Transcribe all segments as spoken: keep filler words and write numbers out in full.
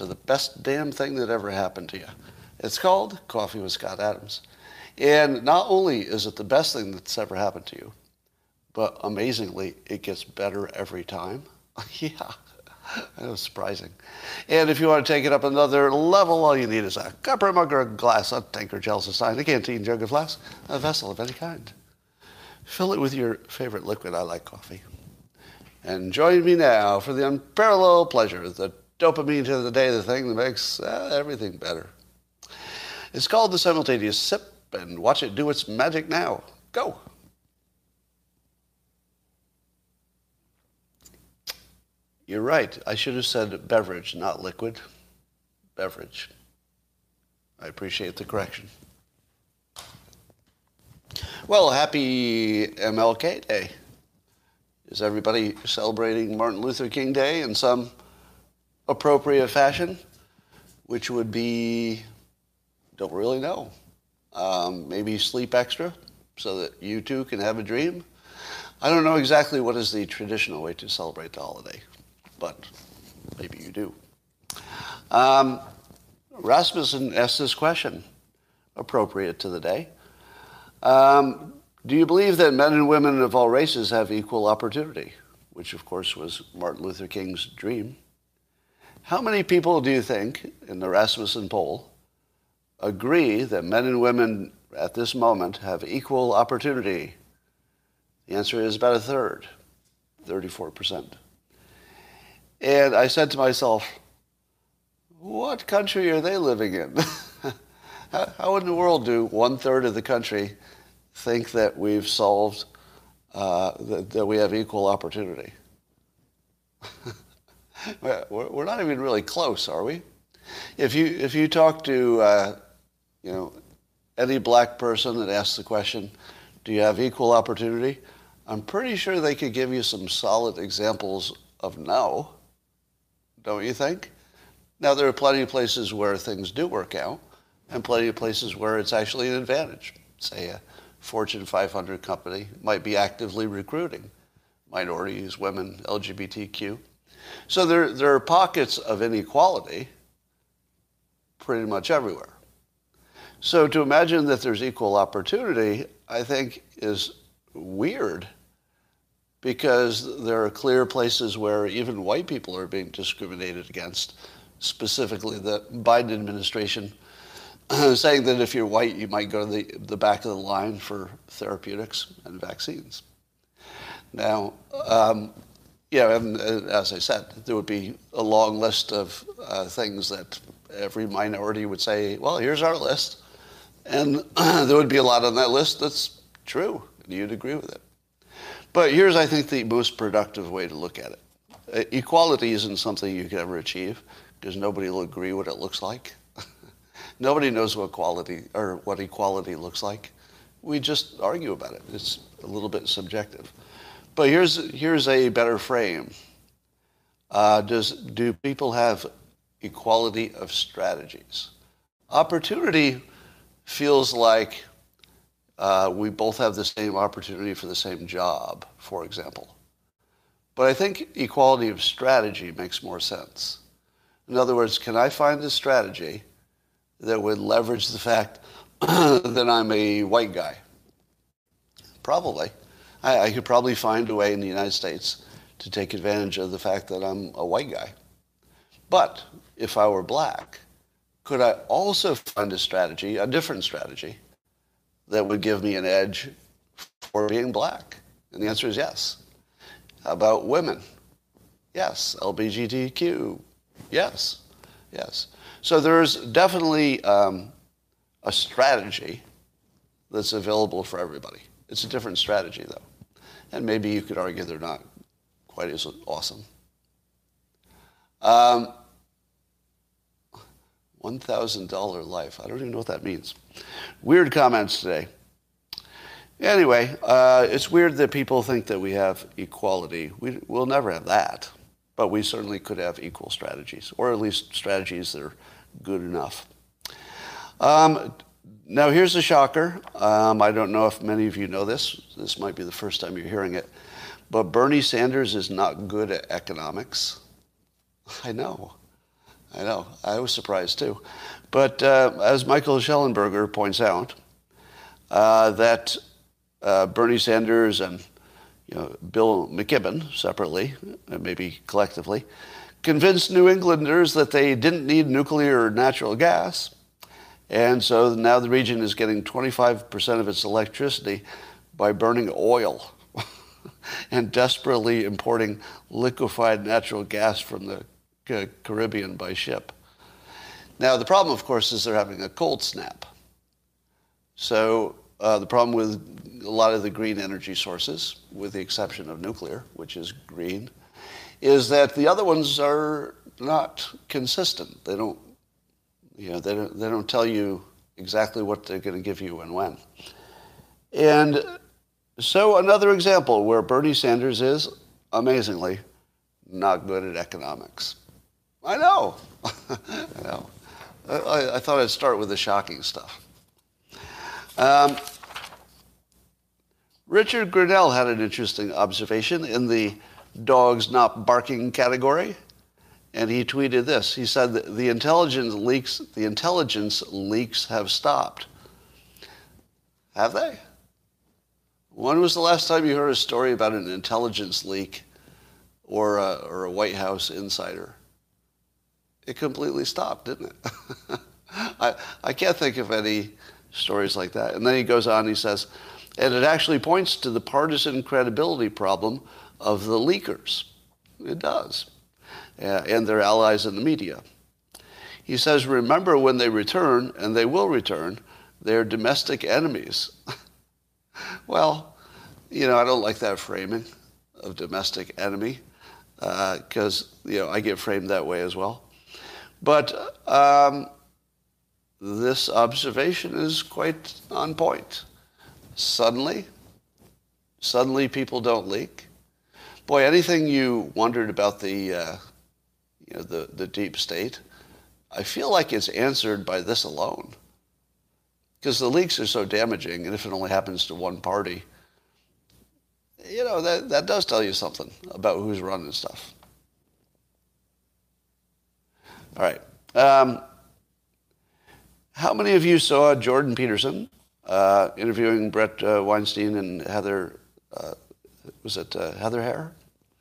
to the best damn thing that ever happened to you. It's called Coffee with Scott Adams. And not only is it the best thing that's ever happened to you, but amazingly, it gets better every time. Yeah, that was surprising. And if you want to take it up another level, all you need is a cup or a mug or a glass, a tank or chalice, a stein, a canteen, jug or flask, a vessel of any kind. Fill it with your favorite liquid. I like coffee. And join me now for the unparalleled pleasure, the dopamine to the day, the thing that makes uh, everything better. It's called the simultaneous sip, and watch it do its magic now. Go. You're right. I should have said beverage, not liquid. Beverage. I appreciate the correction. Well, happy M L K Day. Is everybody celebrating Martin Luther King Day in some appropriate fashion? Which would be, don't really know. Um, maybe sleep extra so that you too can have a dream. I don't know exactly what is the traditional way to celebrate the holiday, but maybe you do. Um, Rasmussen asked this question, appropriate to the day. Um, do you believe that men and women of all races have equal opportunity? Which, of course, was Martin Luther King's dream. How many people do you think, in the Rasmussen poll, agree that men and women at this moment have equal opportunity? The answer is about a third, thirty-four percent. And I said to myself, what country are they living in? How in the world do one-third of the country think that we've solved, uh, that, that we have equal opportunity? We're not even really close, are we? If you, if you talk to uh, you know, any black person that asks the question, do you have equal opportunity? I'm pretty sure they could give you some solid examples of no. Don't you think? Now, there are plenty of places where things do work out, and plenty of places where it's actually an advantage. Say a Fortune five hundred company might be actively recruiting minorities, women, L G B T Q. So there, there are pockets of inequality pretty much everywhere. So to imagine that there's equal opportunity, I think, is weird, because there are clear places where even white people are being discriminated against, specifically the Biden administration saying that if you're white, you might go to the, the back of the line for therapeutics and vaccines. Now, um, yeah, and uh, as I said, there would be a long list of uh, things that every minority would say, well, here's our list. And there would be a lot on that list that's true, and you'd agree with it. But here's, I think, the most productive way to look at it. Uh, equality isn't something you can ever achieve, because nobody will agree what it looks like. Nobody knows what quality or what equality looks like. We just argue about it. It's a little bit subjective. But here's here's a better frame. Uh, does do people have equality of strategies? Opportunity feels like uh, we both have the same opportunity for the same job, for example. But I think equality of strategy makes more sense. In other words, can I find a strategy that would leverage the fact that I'm a white guy? Probably. I, I could probably find a way in the United States to take advantage of the fact that I'm a white guy. But if I were black, could I also find a strategy, a different strategy, that would give me an edge for being black? And the answer is yes. How about women? Yes. L G B T Q? Yes. Yes. So there's definitely um, a strategy that's available for everybody. It's a different strategy, though. And maybe you could argue they're not quite as awesome. Um, one thousand dollars life. I don't even know what that means. Weird comments today. Anyway, uh, it's weird that people think that we have equality. We, we'll never have that. But we certainly could have equal strategies, or at least strategies that are good enough. Um, now, here's a shocker. Um, I don't know if many of you know this. This might be the first time you're hearing it. But Bernie Sanders is not good at economics. I know. I know. I was surprised too. But uh, as Michael Schellenberger points out, uh, that uh, Bernie Sanders and you know, Bill McKibben, separately, and maybe collectively, convinced New Englanders that they didn't need nuclear or natural gas. And so now the region is getting twenty-five percent of its electricity by burning oil and desperately importing liquefied natural gas from the Caribbean by ship. Now, the problem, of course, is they're having a cold snap. So uh, the problem with a lot of the green energy sources, with the exception of nuclear, which is green, is that the other ones are not consistent. They don't, you know, they don't, they don't tell you exactly what they're going to give you and when. And so another example where Bernie Sanders is, amazingly, not good at economics. I know. I know. I, I thought I'd start with the shocking stuff. Um, Richard Grenell had an interesting observation in the dogs not barking category, and he tweeted this. He said that the intelligence leaks, the intelligence leaks have stopped. Have they? When was the last time you heard a story about an intelligence leak or a, or a White House insider? It completely stopped, didn't it? I, I can't think of any stories like that. And then he goes on, he says, and it actually points to the partisan credibility problem of the leakers. It does. Uh, and their allies in the media. He says, remember when they return, and they will return, they're domestic enemies. Well, you know, I don't like that framing of domestic enemy because, uh, you know, I get framed that way as well. But um, this observation is quite on point. Suddenly, suddenly people don't leak. Boy, anything you wondered about the, uh, you know, the, the deep state, I feel like it's answered by this alone. Because the leaks are so damaging, and if it only happens to one party, you know, that, that does tell you something about who's running stuff. All right. Um, how many of you saw Jordan Peterson uh, interviewing Brett uh, Weinstein and Heather, uh, was it uh, Heather Hare?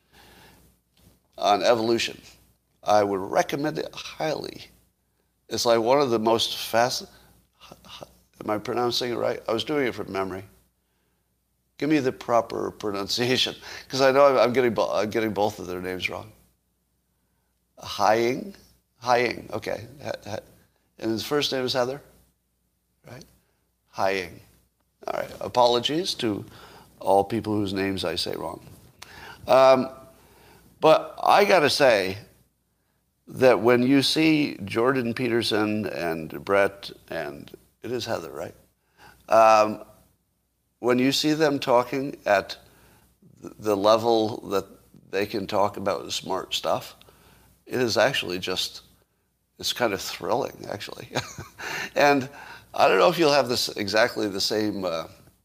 On evolution. I would recommend it highly. It's like one of the most fast... Am I pronouncing it right? I was doing it from memory. Give me the proper pronunciation, because I know I'm getting, I'm getting both of their names wrong. Hying? Hying, okay. And his first name is Heather? Right? Hying. All right. Apologies to all people whose names I say wrong. Um, but I got to say that when you see Jordan Peterson and Brett and it is Heather, right? Um, when you see them talking at the level that they can talk about smart stuff, it is actually just, it's kind of thrilling, actually. And I don't know if you'll have this exactly the same, uh,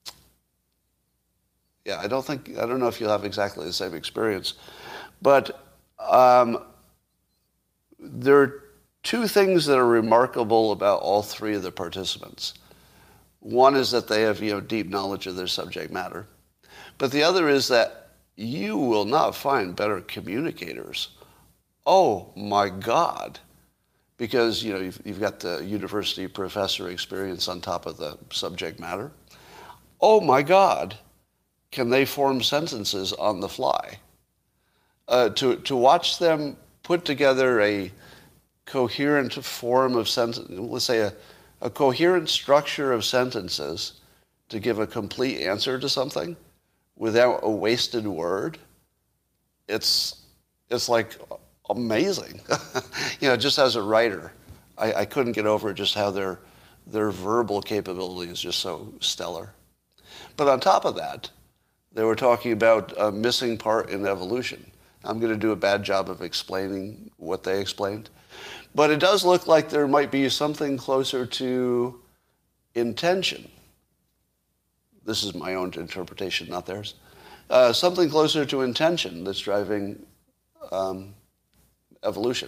yeah, I don't think, I don't know if you'll have exactly the same experience, but um, there are two things that are remarkable about all three of the participants. One is that they have, you know, deep knowledge of their subject matter. But the other is that you will not find better communicators. Oh, my God. Because, you know, you've, you've got the university professor experience on top of the subject matter. Oh, my God. Can they form sentences on the fly? Uh, to, to watch them put together a coherent form of sentence, let's say a, a coherent structure of sentences to give a complete answer to something without a wasted word, it's it's like amazing. You know, just as a writer, I, I couldn't get over just how their their verbal capability is just so stellar. But on top of that, they were talking about a missing part in evolution. I'm going to do a bad job of explaining what they explained. But it does look like there might be something closer to intention. This is my own interpretation, not theirs. Uh, something closer to intention that's driving um, evolution.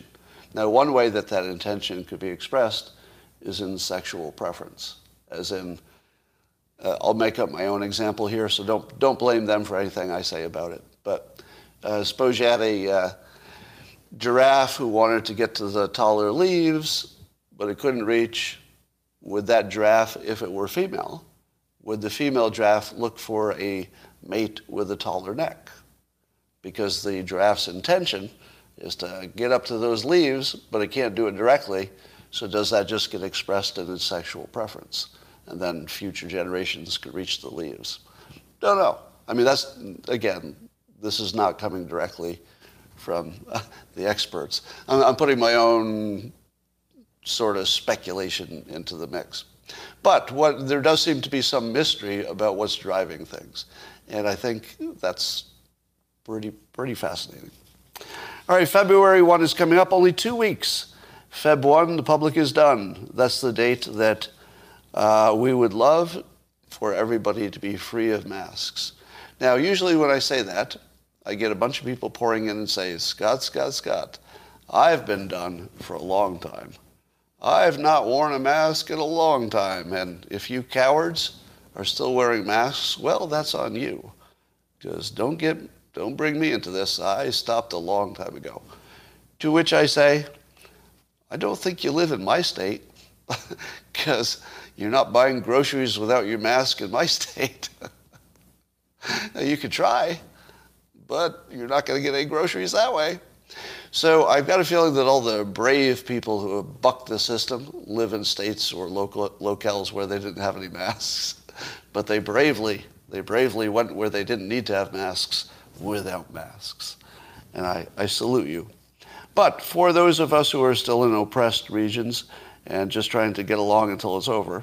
Now, one way that that intention could be expressed is in sexual preference, as in, uh, I'll make up my own example here, so don't don't blame them for anything I say about it. But uh, suppose you had a uh, giraffe who wanted to get to the taller leaves, but it couldn't reach. Would that giraffe, if it were female, would the female giraffe look for a mate with a taller neck? Because the giraffe's intention is to get up to those leaves, but it can't do it directly. So does that just get expressed in its sexual preference? And then future generations could reach the leaves. Don't know. I mean, that's, again, this is not coming directly from uh, the experts. I'm, I'm putting my own sort of speculation into the mix. But what, there does seem to be some mystery about what's driving things. And I think that's pretty, pretty fascinating. All right, February first is coming up, only two weeks. February first, the public is done. That's the date that uh, we would love for everybody to be free of masks. Now, usually when I say that, I get a bunch of people pouring in and say, Scott, Scott, Scott, I've been done for a long time. I've not worn a mask in a long time. And if you cowards are still wearing masks, well, that's on you. Because don't get, don't bring me into this. I stopped a long time ago. To which I say, I don't think you live in my state, because you're not buying groceries without your mask in my state. Now, you could try, but you're not going to get any groceries that way. So I've got a feeling that all the brave people who have bucked the system live in states or local locales where they didn't have any masks, but they bravely, they bravely went where they didn't need to have masks without masks. And I, I salute you. But for those of us who are still in oppressed regions and just trying to get along until it's over,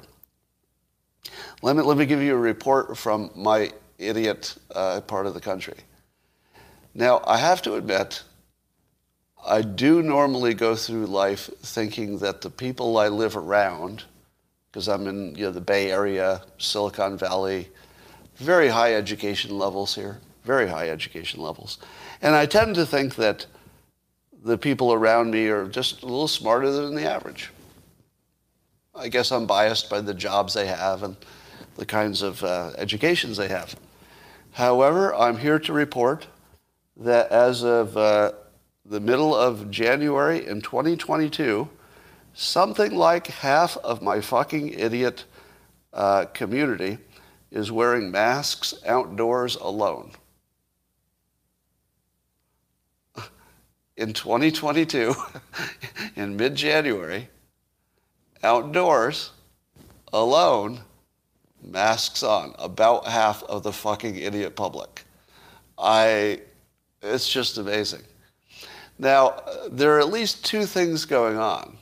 let me, let me give you a report from my idiot uh, part of the country. Now, I have to admit, I do normally go through life thinking that the people I live around, because I'm in you know, the Bay Area, Silicon Valley, very high education levels here, very high education levels. And I tend to think that the people around me are just a little smarter than the average. I guess I'm biased by the jobs they have and the kinds of uh, educations they have. However, I'm here to report that as of uh, the middle of January in twenty twenty-two, something like half of my fucking idiot uh, community is wearing masks outdoors alone. In twenty twenty-two, in mid-January, outdoors, alone, masks on, about half of the fucking idiot public. I, it's just amazing. Now, there are at least two things going on.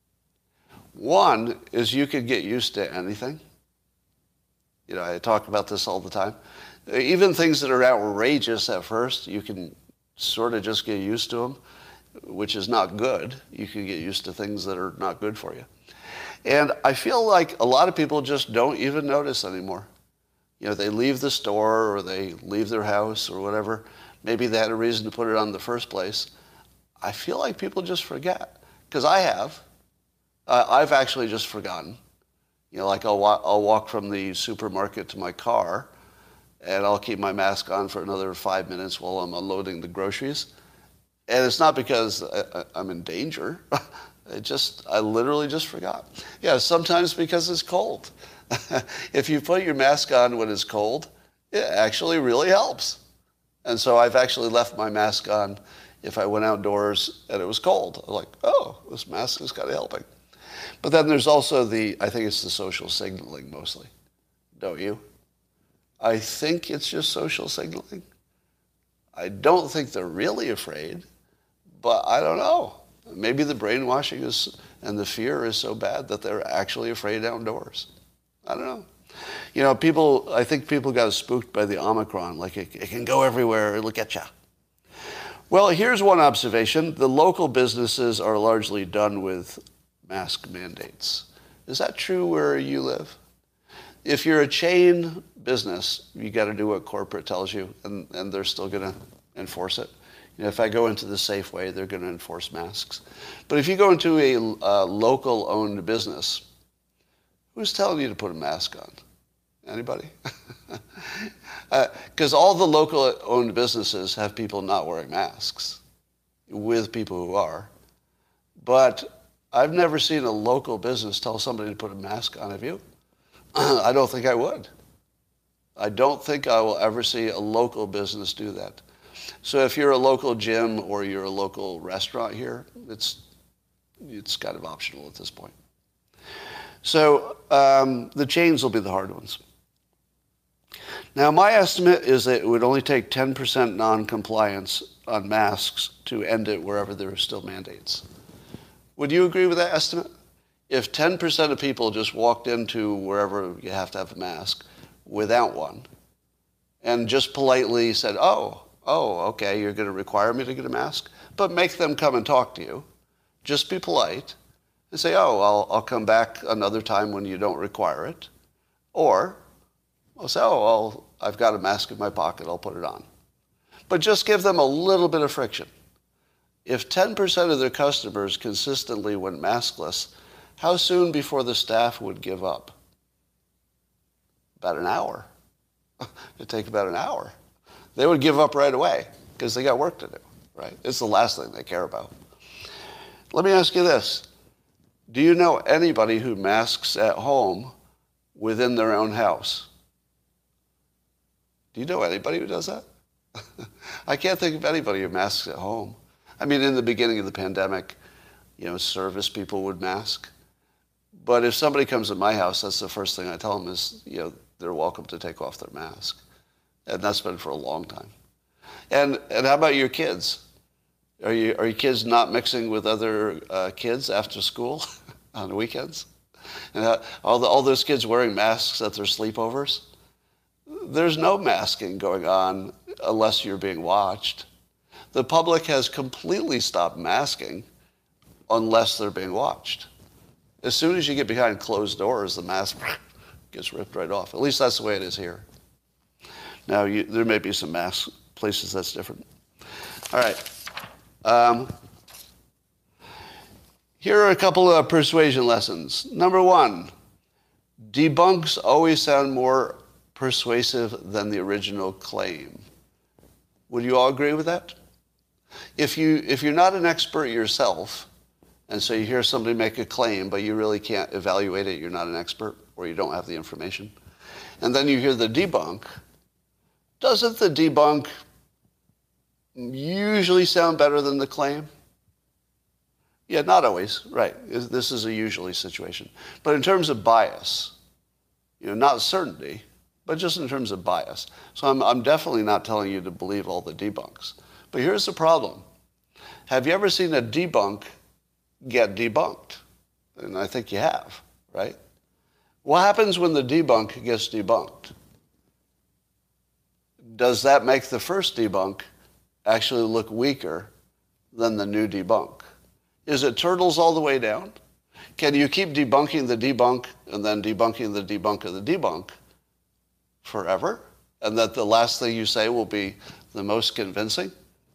One is you could get used to anything. You know, I talk about this all the time. Even things that are outrageous at first, you can sort of just get used to them, which is not good. You can get used to things that are not good for you. And I feel like a lot of people just don't even notice anymore. You know, they leave the store or they leave their house or whatever. Maybe they had a reason to put it on in the first place. I feel like people just forget. Because I have. Uh, I've actually just forgotten. You know, like I'll, wa- I'll walk from the supermarket to my car and I'll keep my mask on for another five minutes while I'm unloading the groceries. And it's not because I, I, I'm in danger. I just, I literally just forgot. Yeah, sometimes because it's cold. If you put your mask on when it's cold, it actually really helps. And so I've actually left my mask on if I went outdoors and it was cold. I'm like, oh, this mask is kind of helping. But then there's also the, I think it's the social signaling mostly. Don't you? I think it's just social signaling. I don't think they're really afraid, but I don't know. Maybe the brainwashing is and the fear is so bad that they're actually afraid outdoors. I don't know. You know, people, I think people got spooked by the Omicron, like it, it can go everywhere, it'll get you. Well, here's one observation. The local businesses are largely done with mask mandates. Is that true where you live? If you're a chain business, you got to do what corporate tells you, and, and they're still going to enforce it. You know, if I go into the Safeway, they're going to enforce masks. But if you go into a uh, local-owned business, who's telling you to put a mask on? Anybody? Because uh, all the local-owned businesses have people not wearing masks, with people who are. But I've never seen a local business tell somebody to put a mask on. Have you? I don't think I would. I don't think I will ever see a local business do that. So if you're a local gym or you're a local restaurant here, it's it's kind of optional at this point. So um, the chains will be the hard ones. Now, my estimate is that it would only take ten percent non-compliance on masks to end it wherever there are still mandates. Would you agree with that estimate? If ten percent of people just walked into wherever you have to have a mask without one and just politely said, oh, oh, okay, you're going to require me to get a mask, but make them come and talk to you. Just be polite and say, oh, I'll, I'll come back another time when you don't require it. Or I'll say, oh, I'll, I've got a mask in my pocket, I'll put it on. But just give them a little bit of friction. If ten percent of their customers consistently went maskless, how soon before the staff would give up? About an hour. It'd take about an hour. They would give up right away because they got work to do, right? It's the last thing they care about. Let me ask you this. Do you know anybody who masks at home within their own house? Do you know anybody who does that? I can't think of anybody who masks at home. I mean, in the beginning of the pandemic, you know, service people would mask. But if somebody comes to my house, that's the first thing I tell them is, you know, they're welcome to take off their mask. And that's been for a long time. And and how about your kids? Are you are your kids not mixing with other uh, kids after school on the weekends? And uh, all the, all those kids wearing masks at their sleepovers? There's no masking going on unless you're being watched. The public has completely stopped masking unless they're being watched. As soon as you get behind closed doors, the mask gets ripped right off. At least that's the way it is here. Now, you, there may be some mask places that's different. All right. Um, here are a couple of persuasion lessons. Number one, debunks always sound more persuasive than the original claim. Would you all agree with that? If you, if you're not an expert yourself, and so you hear somebody make a claim, but you really can't evaluate it, you're not an expert, or you don't have the information, and then you hear the debunk, doesn't the debunk usually sound better than the claim? Yeah, not always, right. This is a usually situation. But in terms of bias, you know, not certainty, but just in terms of bias. So I'm, I'm definitely not telling you to believe all the debunks. But here's the problem. Have you ever seen a debunk get debunked? And I think you have, right? What happens when the debunk gets debunked? Does that make the first debunk actually look weaker than the new debunk? Is it turtles all the way down? Can you keep debunking the debunk and then debunking the debunk of the debunk forever? And that the last thing you say will be the most convincing?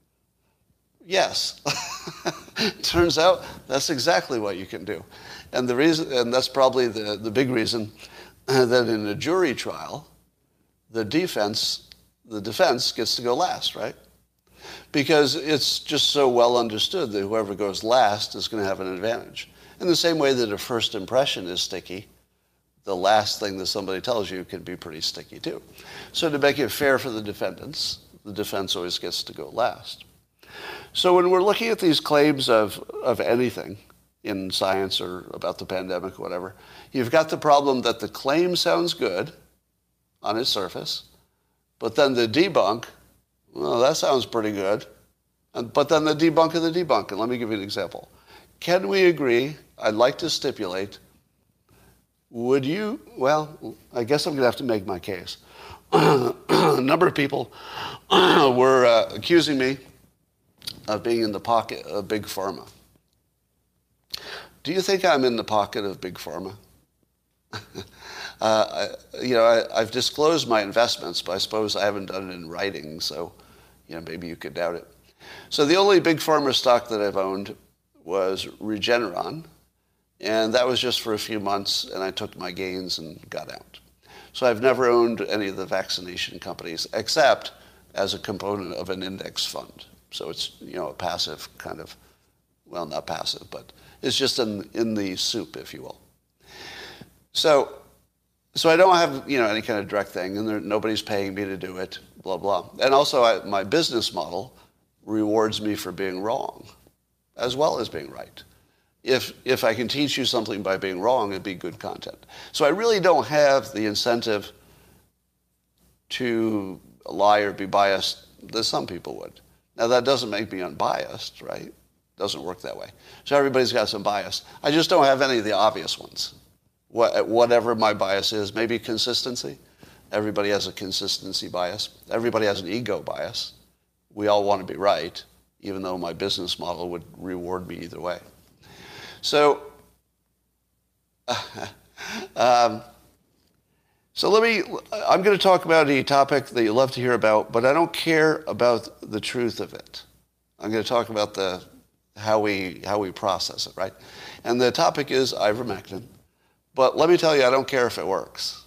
Yes. Turns out that's exactly what you can do. And the reason, and that's probably the, the big reason that in a jury trial, the defense the defense gets to go last, right? Because it's just so well understood that whoever goes last is going to have an advantage. In the same way that a first impression is sticky, the last thing that somebody tells you can be pretty sticky too. So to make it fair for the defendants, the defense always gets to go last. So when we're looking at these claims of, of anything in science or about the pandemic or whatever, you've got the problem that the claim sounds good on its surface, but then the debunk, well, that sounds pretty good. And, but then the debunk of the debunk, and let me give you an example. Can we agree, I'd like to stipulate, would you, well, I guess I'm going to have to make my case. A number of people were uh, accusing me of being in the pocket of Big Pharma. Do you think I'm in the pocket of Big Pharma? Uh, I, you know, I, I've disclosed my investments, but I suppose I haven't done it in writing, so, you know, maybe you could doubt it. So the only big pharma stock that I've owned was Regeneron, and that was just for a few months, and I took my gains and got out. So I've never owned any of the vaccination companies, except as a component of an index fund. So it's, you know, a passive kind of, well, not passive, but it's just in, in the soup, if you will. So, so I don't have, you know, any kind of direct thing, and there, nobody's paying me to do it, blah, blah. And also I, my business model rewards me for being wrong, as well as being right. If, if I can teach you something by being wrong, it'd be good content. So I really don't have the incentive to lie or be biased that some people would. Now, that doesn't make me unbiased, right? It doesn't work that way. So everybody's got some bias. I just don't have any of the obvious ones. What, whatever my bias is, maybe consistency. Everybody has a consistency bias. Everybody has an ego bias. We all want to be right, even though my business model would reward me either way. So, um, so let me, I'm going to talk about a topic that you love to hear about, but I don't care about the truth of it. I'm going to talk about the, how we, how we process it, right? And the topic is ivermectin. But let me tell you, I don't care if it works.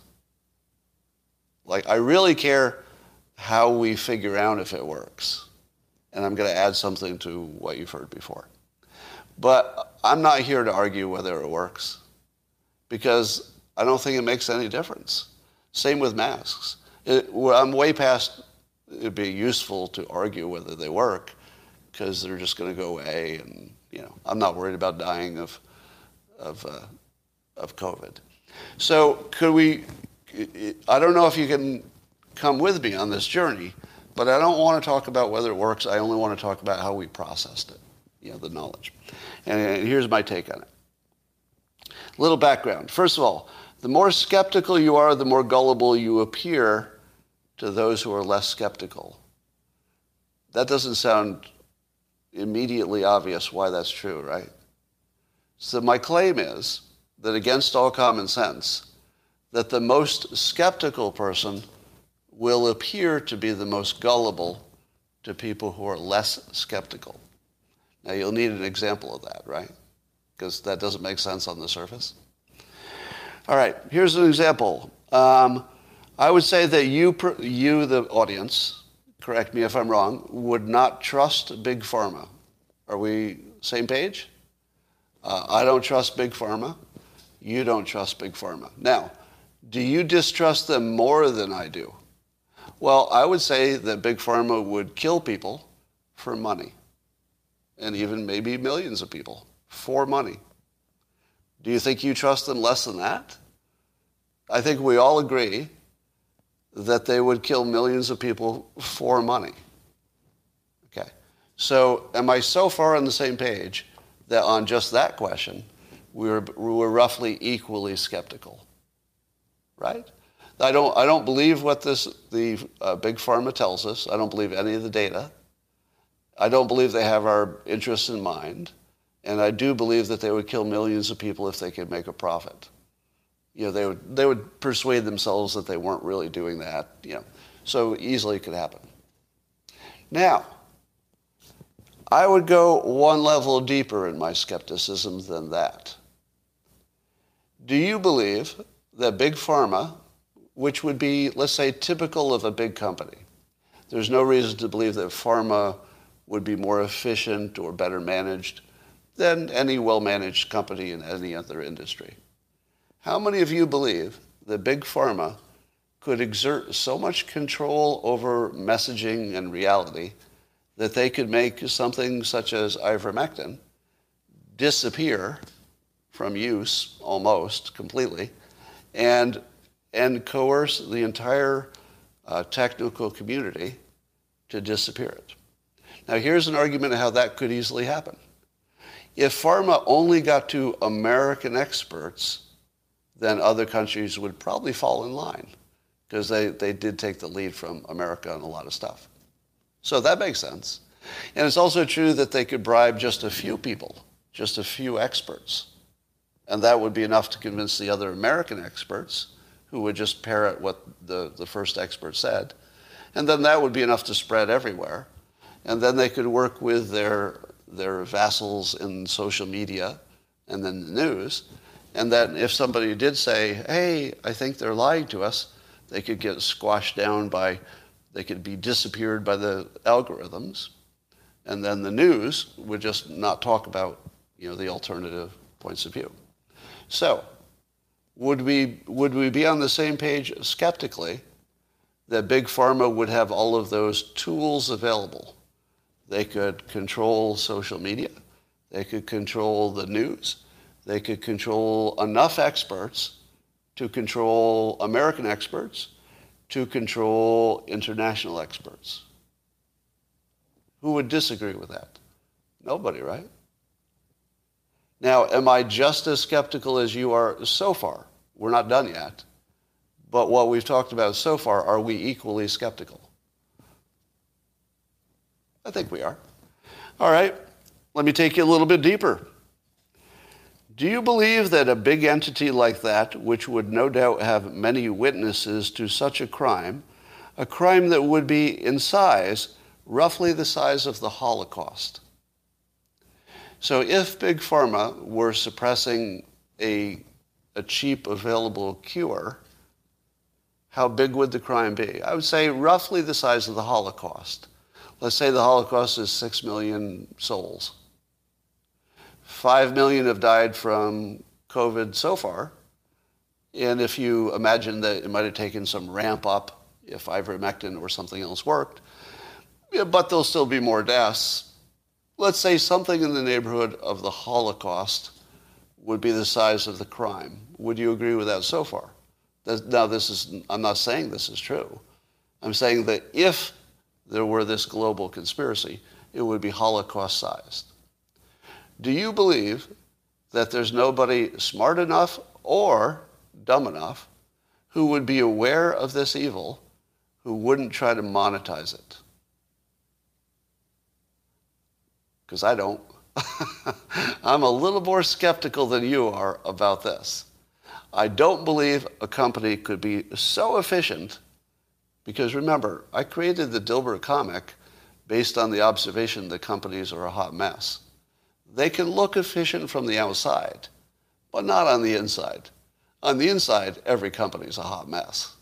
Like, I really care how we figure out if it works. And I'm going to add something to what you've heard before. But I'm not here to argue whether it works, because I don't think it makes any difference. Same with masks. It, I'm way past it'd be useful to argue whether they work, because they're just going to go away, and you know, I'm not worried about dying of of uh, of COVID. So could we? I don't know if you can come with me on this journey, but I don't want to talk about whether it works. I only want to talk about how we processed it, you know, the knowledge. And here's my take on it. A little background. First of all, the more skeptical you are, the more gullible you appear to those who are less skeptical. That doesn't sound immediately obvious why that's true, right? So my claim is that, against all common sense, that the most skeptical person will appear to be the most gullible to people who are less skeptical. Now, you'll need an example of that, right? Because that doesn't make sense on the surface. All right, here's an example. Um, I would say that you, you, the audience, correct me if I'm wrong, would not trust Big Pharma. Are we same page? Uh, I don't trust Big Pharma. You don't trust Big Pharma. Now, do you distrust them more than I do? Well, I would say that Big Pharma would kill people for money, and even maybe millions of people for money. Do you think you trust them less than that? I think we all agree that they would kill millions of people for money. Okay. So am I so far on the same page that on just that question, we were, we were roughly equally skeptical? Right? I don't, I don't believe what this, the uh, Big Pharma tells us. I don't believe any of the data. I don't believe they have our interests in mind. And I do believe that they would kill millions of people if they could make a profit. You know, they would, they would persuade themselves that they weren't really doing that, you know. So easily it could happen. Now, I would go one level deeper in my skepticism than that. Do you believe that Big Pharma, which would be, let's say, typical of a big company, there's no reason to believe that pharma would be more efficient or better managed than any well-managed company in any other industry. How many of you believe that Big Pharma could exert so much control over messaging and reality that they could make something such as ivermectin disappear from use almost completely, and, and coerce the entire uh, technical community to disappear it? Now, here's an argument of how that could easily happen. If pharma only got to American experts, then other countries would probably fall in line, because they, they did take the lead from America on a lot of stuff. So that makes sense. And it's also true that they could bribe just a few people, just a few experts. And that would be enough to convince the other American experts, who would just parrot what the, the first expert said. And then that would be enough to spread everywhere. And then they could work with their, their vassals in social media and then the news. And then if somebody did say, hey, I think they're lying to us, they could get squashed down by, they could be disappeared by the algorithms. And then the news would just not talk about, you know, the alternative points of view. So, would we, would we be on the same page skeptically that Big Pharma would have all of those tools available? They could control social media. They could control the news. They could control enough experts to control American experts, to control international experts. Who would disagree with that? Nobody, right? Now, am I just as skeptical as you are so far? We're not done yet. But what we've talked about so far, are we equally skeptical? I think we are. All right, let me take you a little bit deeper. Do you believe that a big entity like that, which would no doubt have many witnesses to such a crime, a crime that would be in size, roughly the size of the Holocaust? So if Big Pharma were suppressing a, a cheap available cure, how big would the crime be? I would say roughly the size of the Holocaust. Let's say the Holocaust is six million souls. Five million have died from COVID so far. And if you imagine that it might have taken some ramp up if ivermectin or something else worked, yeah, but there'll still be more deaths. Let's say something in the neighborhood of the Holocaust would be the size of the crime. Would you agree with that so far? Now, this is, I'm not saying this is true. I'm saying that if there were this global conspiracy, it would be Holocaust-sized. Do you believe that there's nobody smart enough or dumb enough who would be aware of this evil who wouldn't try to monetize it? Because I don't. I'm a little more skeptical than you are about this. I don't believe a company could be so efficient, because remember, I created the Dilbert comic based on the observation that companies are a hot mess. They can look efficient from the outside, but not on the inside. On the inside, every company is a hot mess.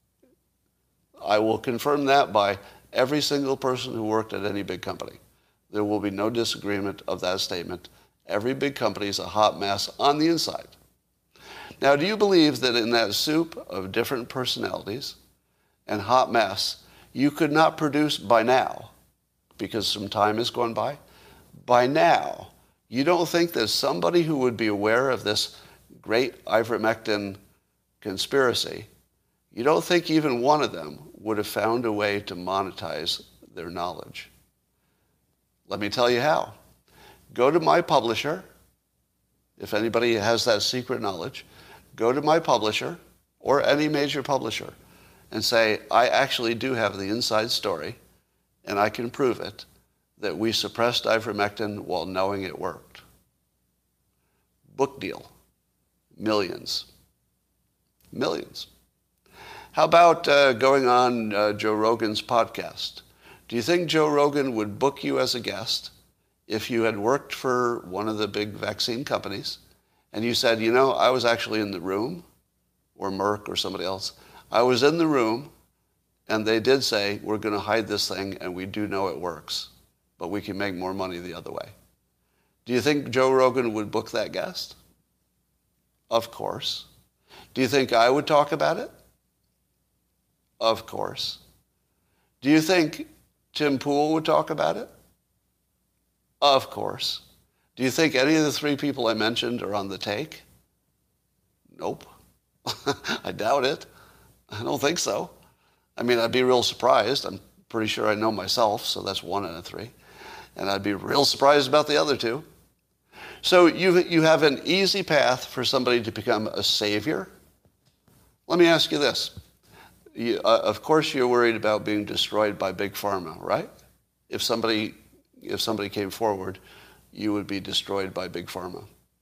I will confirm that by every single person who worked at any big company. There will be no disagreement of that statement. Every big company is a hot mess on the inside. Now, do you believe that in that soup of different personalities and hot mess, you could not produce by now, because some time has gone by, by now, you don't think that somebody who would be aware of this great ivermectin conspiracy, you don't think even one of them would have found a way to monetize their knowledge? Let me tell you how. Go to my publisher. If anybody has that secret knowledge, go to my publisher or any major publisher and say, I actually do have the inside story, and I can prove it, that we suppressed ivermectin while knowing it worked. Book deal. Millions. Millions. How about uh, going on uh, Joe Rogan's podcast? Do you think Joe Rogan would book you as a guest if you had worked for one of the big vaccine companies and you said, you know, I was actually in the room, or Merck or somebody else, I was in the room and they did say, we're going to hide this thing and we do know it works, but we can make more money the other way. Do you think Joe Rogan would book that guest? Of course. Do you think I would talk about it? Of course. Do you think Tim Pool would talk about it? Of course. Do you think any of the three people I mentioned are on the take? Nope. I doubt it. I don't think so. I mean, I'd be real surprised. I'm pretty sure I know myself, so that's one out of three. And I'd be real surprised about the other two. So you, you have an easy path for somebody to become a savior. Let me ask you this. You, uh, of course you're worried about being destroyed by Big Pharma, right? If somebody, if somebody came forward, you would be destroyed by Big Pharma.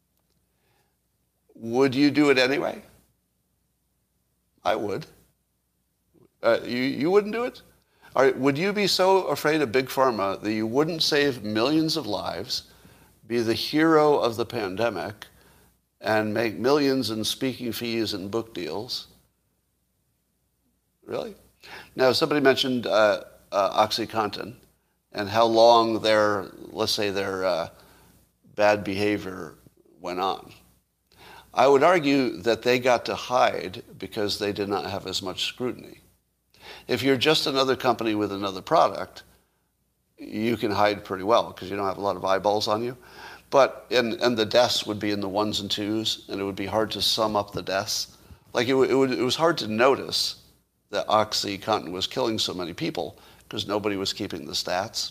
Would you do it anyway? I would. Uh, you, you wouldn't do it? Are, would you be so afraid of Big Pharma that you wouldn't save millions of lives, be the hero of the pandemic, and make millions in speaking fees and book deals? Really? Now, somebody mentioned uh, uh, OxyContin and how long their, let's say, their uh, bad behavior went on. I would argue that they got to hide because they did not have as much scrutiny. If you're just another company with another product, you can hide pretty well because you don't have a lot of eyeballs on you. But, and, and the deaths would be in the ones and twos, and it would be hard to sum up the deaths. Like it, it, would, it was hard to notice that OxyContin was killing so many people because nobody was keeping the stats.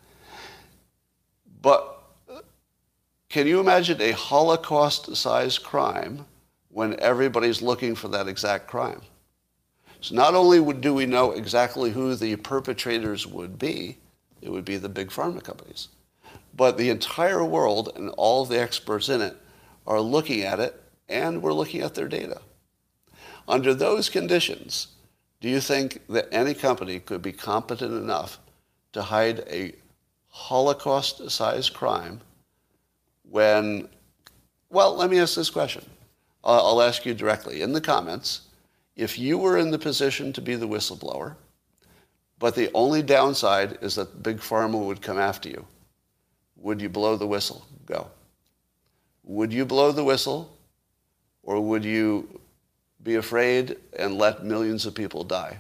But can you imagine a Holocaust-sized crime when everybody's looking for that exact crime? So not only would, do we know exactly who the perpetrators would be, it would be the big pharma companies. But the entire world and all of the experts in it are looking at it, and we're looking at their data. Under those conditions, do you think that any company could be competent enough to hide a Holocaust-sized crime when, well, let me ask this question. I'll, I'll ask you directly in the comments. If you were in the position to be the whistleblower, but the only downside is that Big Pharma would come after you, would you blow the whistle? Go. Would you blow the whistle, or would you be afraid and let millions of people die?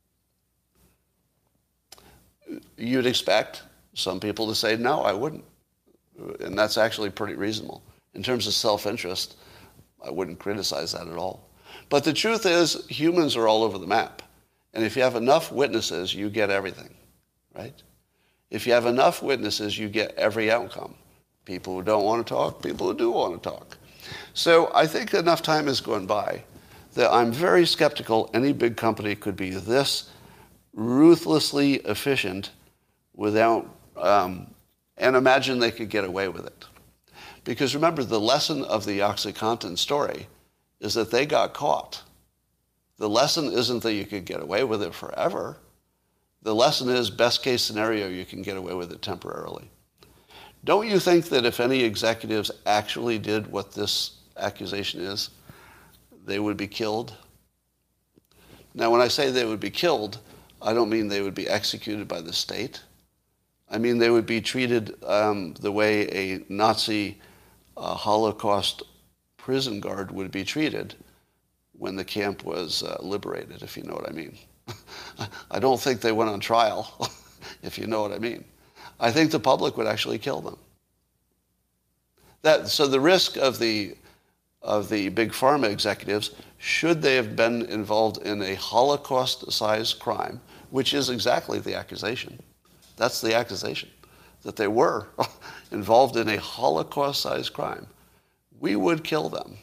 You'd expect some people to say, no, I wouldn't. And that's actually pretty reasonable. In terms of self-interest, I wouldn't criticize that at all. But the truth is, humans are all over the map. And if you have enough witnesses, you get everything, right? If you have enough witnesses, you get every outcome. People who don't want to talk, people who do want to talk. So I think enough time has gone by that I'm very skeptical any big company could be this ruthlessly efficient without, um, and imagine they could get away with it. Because remember, the lesson of the OxyContin story is that they got caught. The lesson isn't that you could get away with it forever. The lesson is, best case scenario, you can get away with it temporarily. Don't you think that if any executives actually did what this accusation is, they would be killed? Now, when I say they would be killed, I don't mean they would be executed by the state. I mean they would be treated um, the way a Nazi uh, Holocaust prison guard would be treated when the camp was uh, liberated, if you know what I mean. I don't think they went on trial, if you know what I mean. I think the public would actually kill them. That, so the risk of the, of the big pharma executives, should they have been involved in a Holocaust-sized crime, which is exactly the accusation. That's the accusation, that they were involved in a Holocaust-sized crime. We would kill them.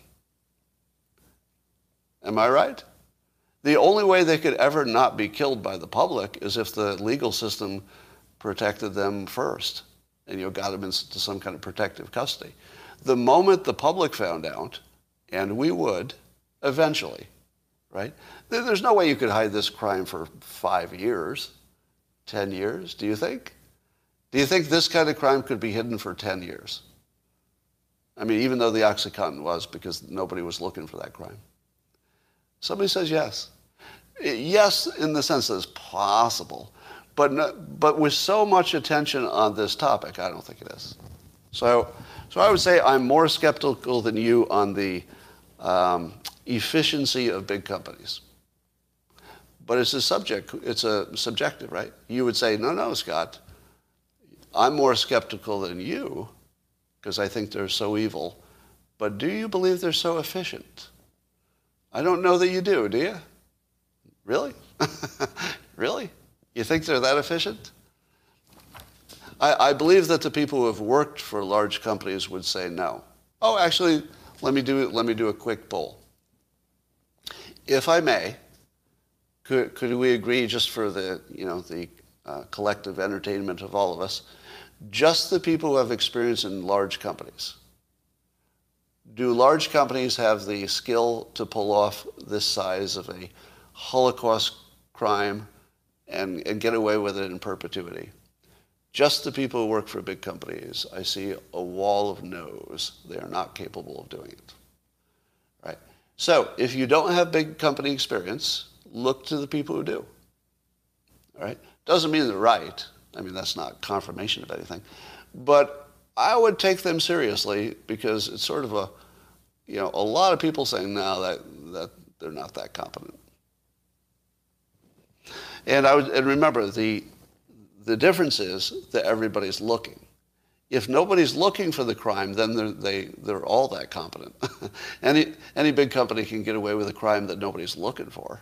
Am I right? The only way they could ever not be killed by the public is if the legal system protected them first and you got them into some kind of protective custody. The moment the public found out, and we would eventually, right? There's no way you could hide this crime for five years, ten years, do you think? Do you think this kind of crime could be hidden for ten years? I mean, even though the OxyContin was, because nobody was looking for that crime. Somebody says yes. Yes, in the sense that it's possible, but no, but with so much attention on this topic, I don't think it is. So, so I would say I'm more skeptical than you on the um, efficiency of big companies. But it's a subject. It's a subjective, right? You would say, no, no, Scott, I'm more skeptical than you because I think they're so evil. But do you believe they're so efficient? I don't know that you do, do you? Really? Really? You think they're that efficient? I, I believe that the people who have worked for large companies would say no. Oh, actually, let me do let me do a quick poll. If I may, could could we agree, just for the you know the uh, collective entertainment of all of us, just the people who have experience in large companies? Do large companies have the skill to pull off this size of a Holocaust crime and, and get away with it in perpetuity. Just the people who work for big companies, I see a wall of no's. They are not capable of doing it. Right? So if you don't have big company experience, look to the people who do. All right? Doesn't mean they're right. I mean, that's not confirmation of anything. But I would take them seriously because it's sort of a, you know, a lot of people saying, no, that, that they're not that competent. And I would, and remember, the, the difference is that everybody's looking. If nobody's looking for the crime, then they're, they, they're all that competent. any, any big company can get away with a crime that nobody's looking for.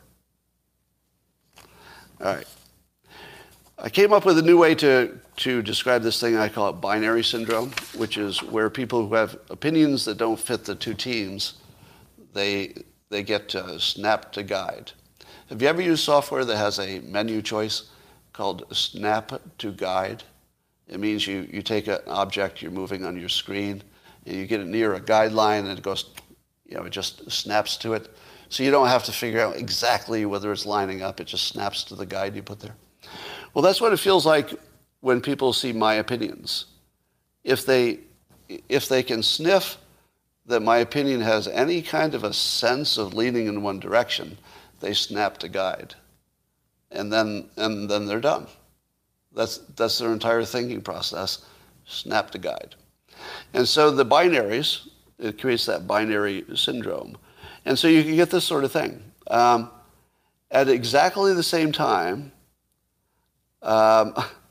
All right. I came up with a new way to, to describe this thing. I call it binary syndrome, which is where people who have opinions that don't fit the two teams, they, they get uh, snap to guide. Have you ever used software that has a menu choice called snap to guide? It means you, you take an object you're moving on your screen, and you get it near a guideline, and it goes, you know, it just snaps to it. So you don't have to figure out exactly whether it's lining up. It just snaps to the guide you put there. Well, that's what it feels like when people see my opinions. If they, if they can sniff that my opinion has any kind of a sense of leaning in one direction, they snap to guide. And then, and then they're done. That's, that's their entire thinking process, snap to guide. And so the binaries, it creates that binary syndrome. And so you can get this sort of thing. Um, at exactly the same time, um,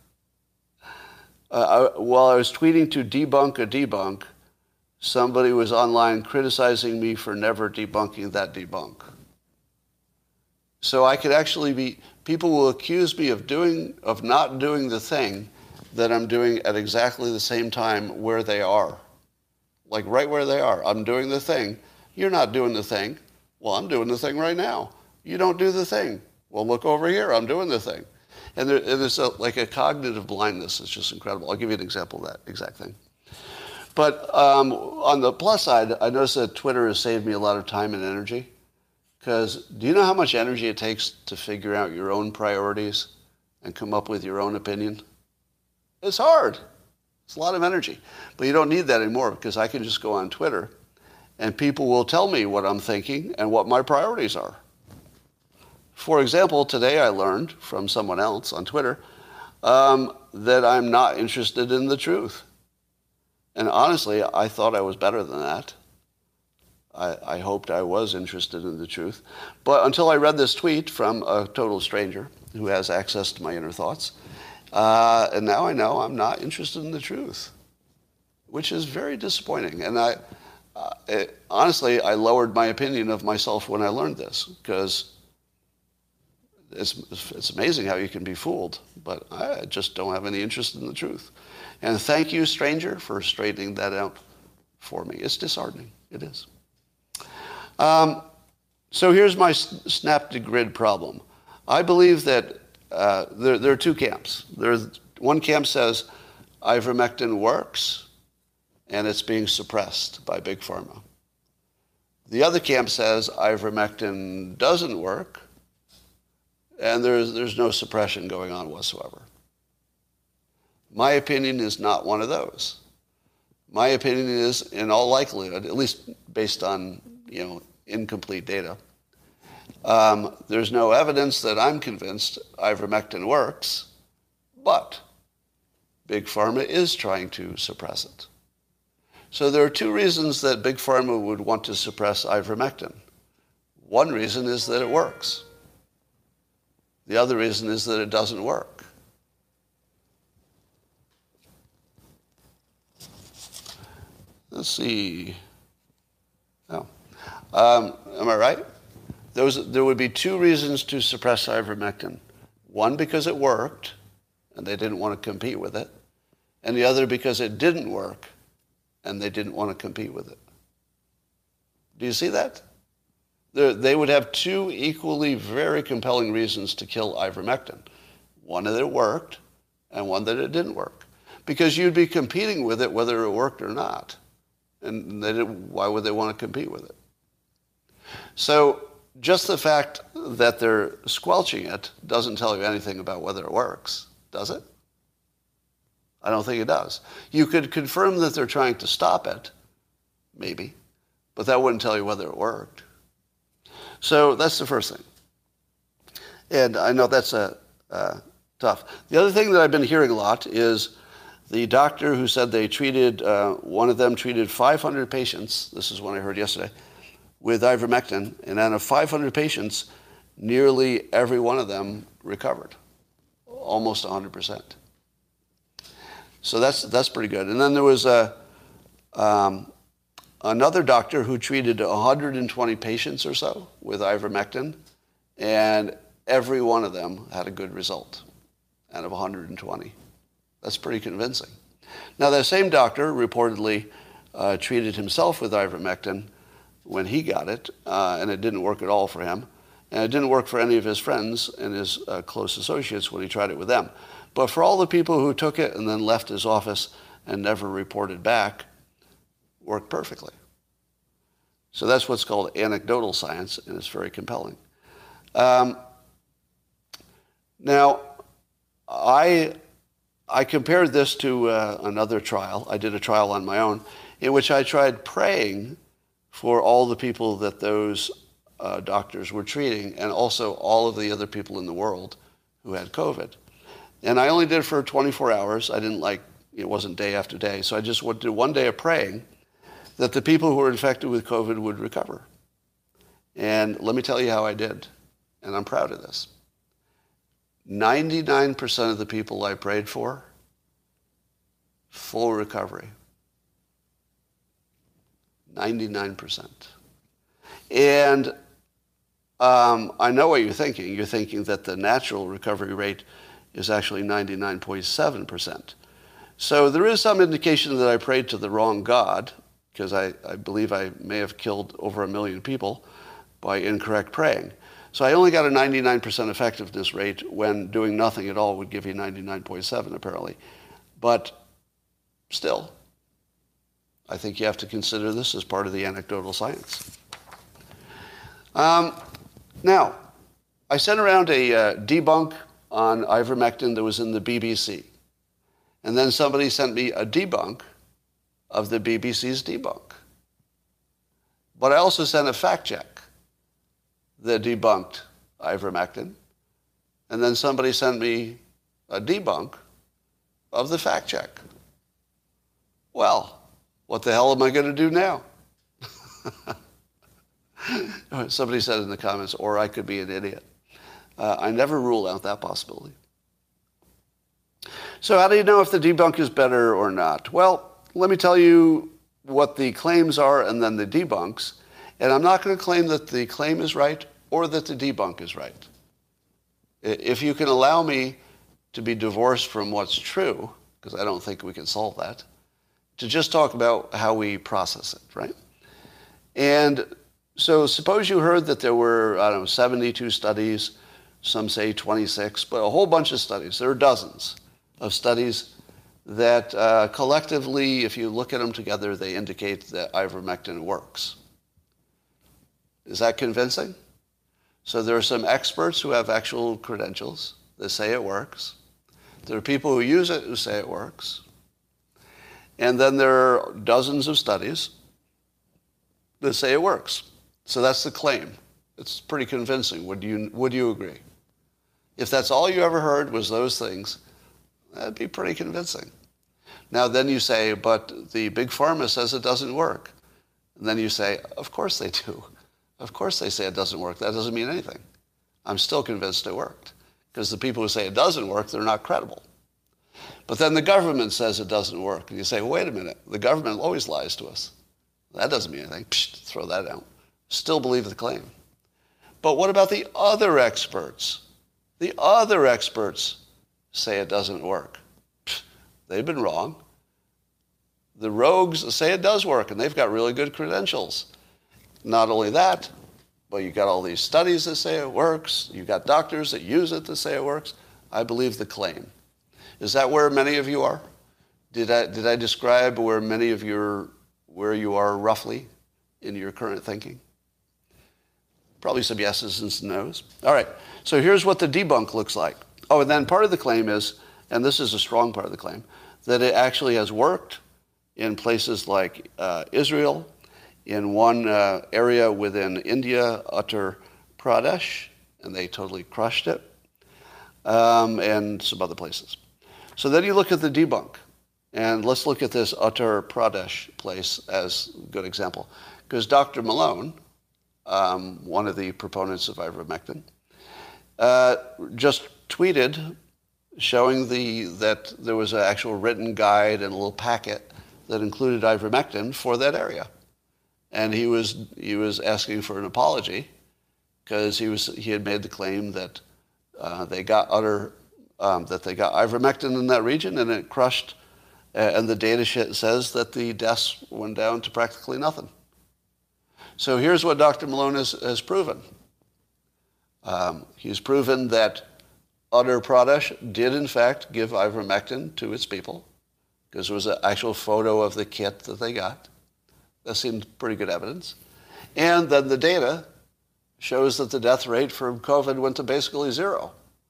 uh, I, while I was tweeting to debunk a debunk, somebody was online criticizing me for never debunking that debunk. So I could actually be, people will accuse me of doing, of not doing the thing that I'm doing at exactly the same time where they are. Like right where they are. I'm doing the thing. You're not doing the thing. Well, I'm doing the thing right now. You don't do the thing. Well, look over here. I'm doing the thing. And, there, and there's a, like a cognitive blindness. It's just incredible. I'll give you an example of that exact thing. But um, on the plus side, I noticed that Twitter has saved me a lot of time and energy. Because do you know how much energy it takes to figure out your own priorities and come up with your own opinion? It's hard. It's a lot of energy. But you don't need that anymore because I can just go on Twitter and people will tell me what I'm thinking and what my priorities are. For example, today I learned from someone else on Twitter um, that I'm not interested in the truth. And honestly, I thought I was better than that. I, I hoped I was interested in the truth. But until I read this tweet from a total stranger who has access to my inner thoughts, uh, and now I know I'm not interested in the truth, which is very disappointing. And I, uh, it, honestly, I lowered my opinion of myself when I learned this, because it's, it's amazing how you can be fooled, but I just don't have any interest in the truth. And thank you, stranger, for straightening that out for me. It's disheartening. It is. Um, so here's my snap to grid problem. I believe that uh, there, there are two camps. There's, one camp says ivermectin works and it's being suppressed by Big Pharma. The other camp says ivermectin doesn't work and there's, there's no suppression going on whatsoever. My opinion is not one of those. My opinion is, in all likelihood, at least based on, you know, incomplete data, um, there's no evidence that I'm convinced ivermectin works, but Big Pharma is trying to suppress it. So there are two reasons that Big Pharma would want to suppress ivermectin. One reason is that it works. The other reason is that it doesn't work. Let's see. Oh. Um, am I right? Those, there would be two reasons to suppress ivermectin. One, because it worked, and they didn't want to compete with it. And the other, because it didn't work, and they didn't want to compete with it. Do you see that? They're, they would have two equally very compelling reasons to kill ivermectin. One that it worked, and one that it didn't work. Because you'd be competing with it whether it worked or not. And they didn't, why would they want to compete with it? So just the fact that they're squelching it doesn't tell you anything about whether it works, does it? I don't think it does. You could confirm that they're trying to stop it, maybe, but that wouldn't tell you whether it worked. So that's the first thing. And I know that's a, uh, tough. The other thing that I've been hearing a lot is the doctor who said they treated, uh, one of them treated five hundred patients, this is one I heard yesterday, with ivermectin, and out of five hundred patients, nearly every one of them recovered, almost one hundred percent. So that's that's pretty good. And then there was a, um, another doctor who treated one hundred twenty patients or so with ivermectin, and every one of them had a good result out of one hundred twenty. That's pretty convincing. Now, that same doctor reportedly uh, treated himself with ivermectin when he got it, uh, and it didn't work at all for him. And it didn't work for any of his friends and his uh, close associates when he tried it with them. But for all the people who took it and then left his office and never reported back, worked perfectly. So that's what's called anecdotal science, and it's very compelling. Um, now, I, I compared this to uh, another trial. I did a trial on my own in which I tried praying for all the people that those uh, doctors were treating, and also all of the other people in the world who had COVID. And I only did it for twenty-four hours. I didn't like, it wasn't day after day. So I just would do one day of praying that the people who were infected with COVID would recover. And let me tell you how I did. And I'm proud of this. ninety-nine percent of the people I prayed for, full recovery. ninety-nine percent. And um, I know what you're thinking. You're thinking that the natural recovery rate is actually ninety-nine point seven percent. So there is some indication that I prayed to the wrong God, because I, I believe I may have killed over a million people by incorrect praying. So I only got a ninety-nine percent effectiveness rate when doing nothing at all would give you ninety-nine point seven apparently. But still, I think you have to consider this as part of the anecdotal science. Um, now, I sent around a uh, debunk on ivermectin that was in the B B C. And then somebody sent me a debunk of the B B C's debunk. But I also sent a fact check that debunked ivermectin. And then somebody sent me a debunk of the fact check. Well, what the hell am I going to do now? Somebody said in the comments, or I could be an idiot. Uh, I never rule out that possibility. So how do you know if the debunk is better or not? Well, let me tell you what the claims are and then the debunks. And I'm not going to claim that the claim is right or that the debunk is right. If you can allow me to be divorced from what's true, because I don't think we can solve that, to just talk about how we process it, right? And so suppose you heard that there were, I don't know, seventy-two studies, some say twenty-six, but a whole bunch of studies. There are dozens of studies that uh, collectively, if you look at them together, they indicate that ivermectin works. Is that convincing? So there are some experts who have actual credentials that say it works. There are people who use it who say it works. And then there are dozens of studies that say it works. So that's the claim. It's pretty convincing. Would you, would you agree? If that's all you ever heard was those things, that'd be pretty convincing. Now then you say, but the big pharma says it doesn't work. And then you say, of course they do. Of course they say it doesn't work. That doesn't mean anything. I'm still convinced it worked. Because the people who say it doesn't work, they're not credible. But then the government says it doesn't work. And you say, well, wait a minute. The government always lies to us. That doesn't mean anything. Psh, throw that out. Still believe the claim. But what about the other experts? The other experts say it doesn't work. Psh, they've been wrong. The rogues say it does work, and they've got really good credentials. Not only that, but you've got all these studies that say it works. You've got doctors that use it to say it works. I believe the claim. Is that where many of you are? Did I, did I describe where many of you, where you are roughly in your current thinking? Probably some yeses and some nos. All right, so here's what the debunk looks like. Oh, and then part of the claim is, and this is a strong part of the claim, that it actually has worked in places like uh, Israel, in one uh, area within India, Uttar Pradesh, and they totally crushed it, um, and some other places. So then you look at the debunk, and let's look at this Uttar Pradesh place as a good example. Because Doctor Malone, um, one of the proponents of ivermectin, uh, just tweeted showing the that there was an actual written guide and a little packet that included ivermectin for that area. And he was he was asking for an apology because he was he had made the claim that uh, they got utter um, that they got ivermectin in that region and it crushed, uh, and the data sheet says that the deaths went down to practically nothing. So here's what Doctor Malone has, has proven. Um, he's proven that Uttar Pradesh did in fact give ivermectin to its people because there was an actual photo of the kit that they got. That seemed pretty good evidence. And then the data shows that the death rate from COVID went to basically zero.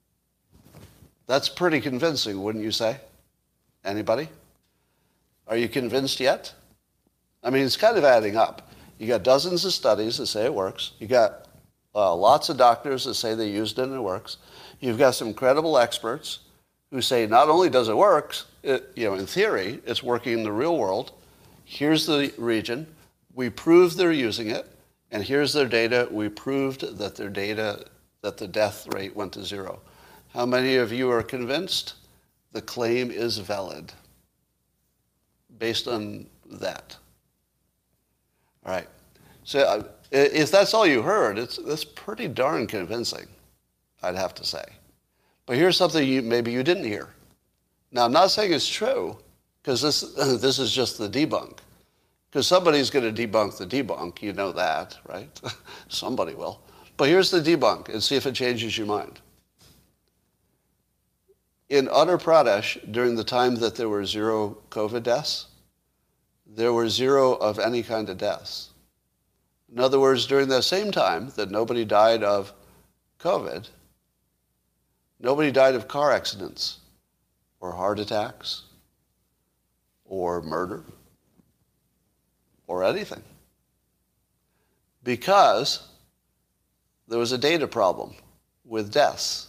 That's pretty convincing, wouldn't you say? Anybody? Are you convinced yet? I mean, it's kind of adding up. You got dozens of studies that say it works. You got uh, lots of doctors that say they used it and it works. You've got some credible experts who say not only does it work, it, you know, in theory, it's working in the real world. Here's the region. We proved they're using it. And here's their data. We proved that their data, that the death rate went to zero. How many of you are convinced the claim is valid based on that? All right. So uh, if that's all you heard, it's, it's pretty darn convincing, I'd have to say. But here's something you, maybe you didn't hear. Now, I'm not saying it's true, because this, this is just the debunk. Because somebody's going to debunk the debunk. You know that, right? Somebody will. But here's the debunk, and see if it changes your mind. In Uttar Pradesh, during the time that there were zero COVID deaths, there were zero of any kind of deaths. In other words, during that same time that nobody died of COVID, nobody died of car accidents or heart attacks or murder or anything, because there was a data problem with deaths.